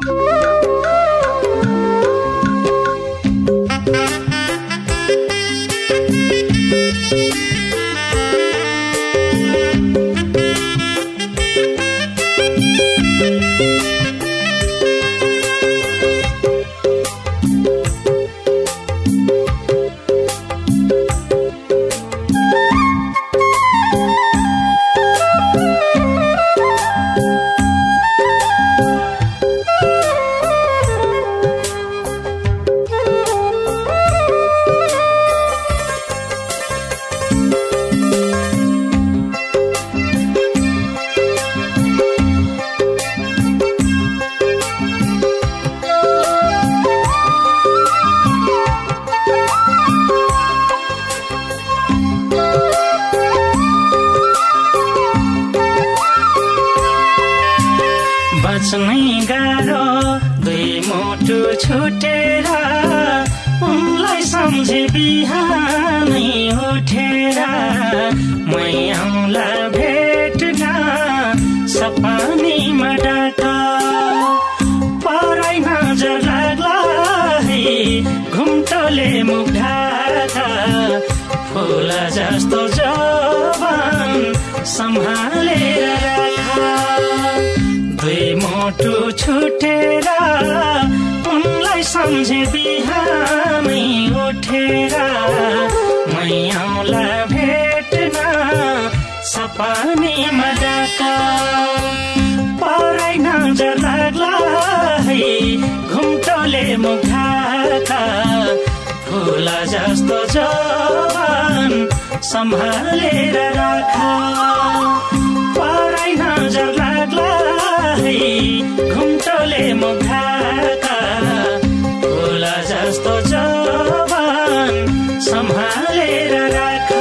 बाँच्नै गाह्रो दुई मुटु छुटेर उनलाई सम्झे बिहानै उठेर मै आउँला भेट्न सपनीमा डाका पराई नजर लाग्ला है घुम्टोले मुख ढाका फुल जस्तो जवान सम्हालेर राखा दुई मुटु छुटेर उनलाई सम्झे बिहानै उठेर मै आउँला भेट्न सपनीमा डाका पराई नजर लाग्ला है घुम्टोले मुख ढाका फुल जस्तो जवान सम्हालेर राखा पराई नजर लाग्ला है घुम्टोले मुख ढाका फुल जस्तो जवान सम्हालेर राखा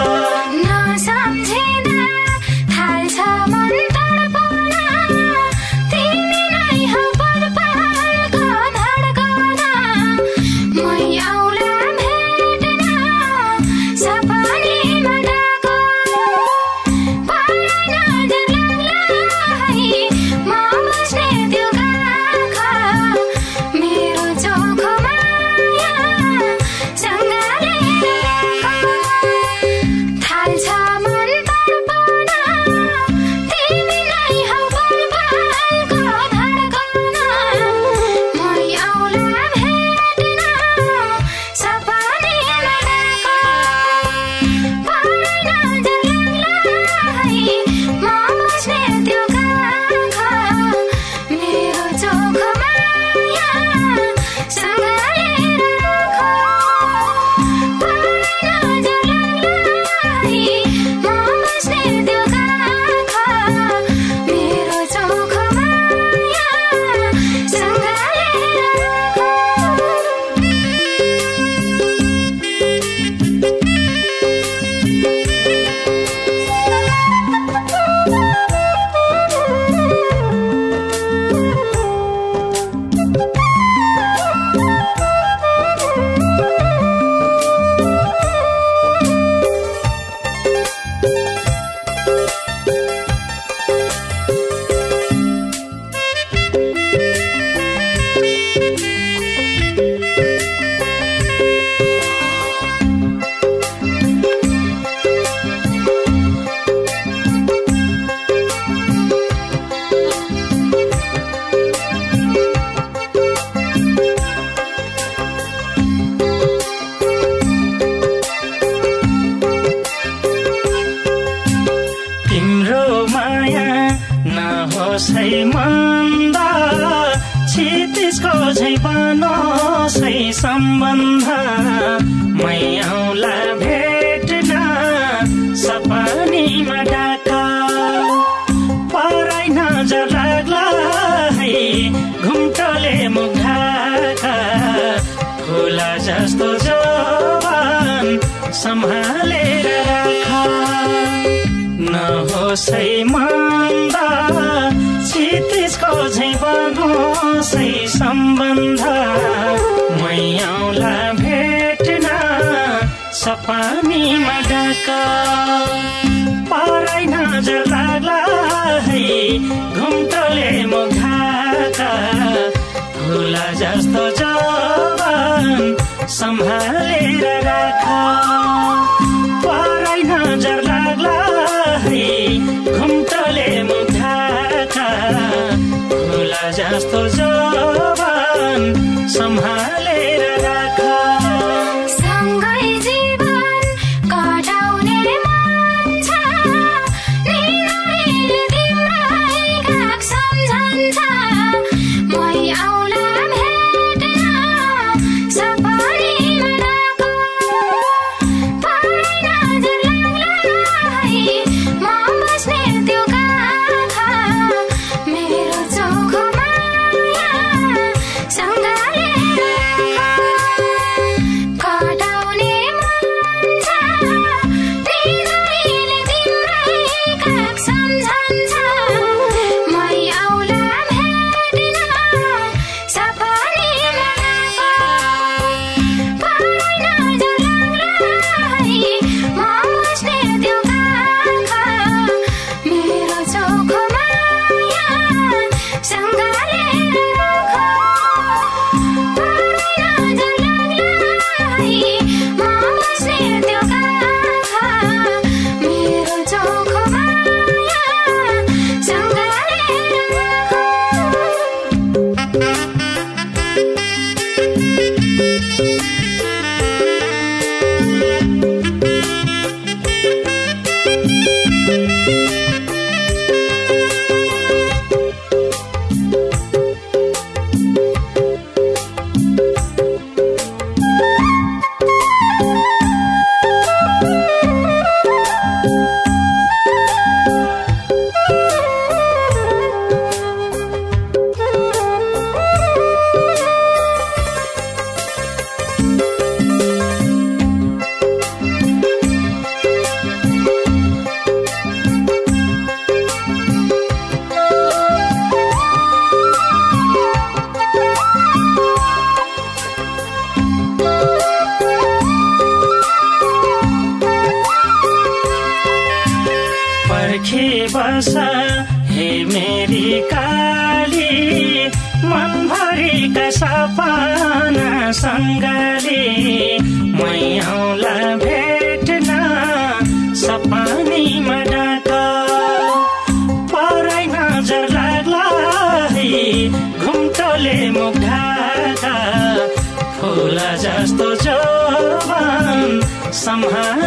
सम्बन्ध मै आउँला भेट्न सपनीमा डाका पराई नजर लाग्ला है घुम्टोले मुख ढाका फुल जस्तो जवान सम्हालेर राखा नहोस् है मन्द क्षितिजको झैँ बनोस् है सम्बन्ध मै आउँला भेट्न सपनीमा डाका पराई नजर लाग्ला है घुम्टोले मुख ढाका फुल जस्तो जवान सम्हालेर राख पराई नजर लाग्ला है घुम्टले मुखाका फुल जस्तो जवान सम्हालेर राख सँगै जीवन कटाउने मन छ निनारीले तिम्रै घाक सम्झन्छ मै आउला भेट्न सपनीमा डाक पराई नजर लाग्ला है म बस्ने त्यो काखा मेरो चोखो माया सँगालेर कटाउने मन छ निनारीले तिम्रै घाक सम्झन्छ मै आउला भेट्न सपनीमा पराई नजर लाग्ला है म बस्ने त्यो काखा मेरो चोखो माया सँगालेर पराई नजर लाग्ला है म बस्ने त्यो काखा मेरो चोखो माया सँगालेर पर्खे बस हे मेरी काली मनभरिका सपना सँगले मै आउला भेट्न सपनीमा डाक पराई नजर लाग्ला है घुम्टोले मुख ढाका फुल जस्तो जवान सम्हालेर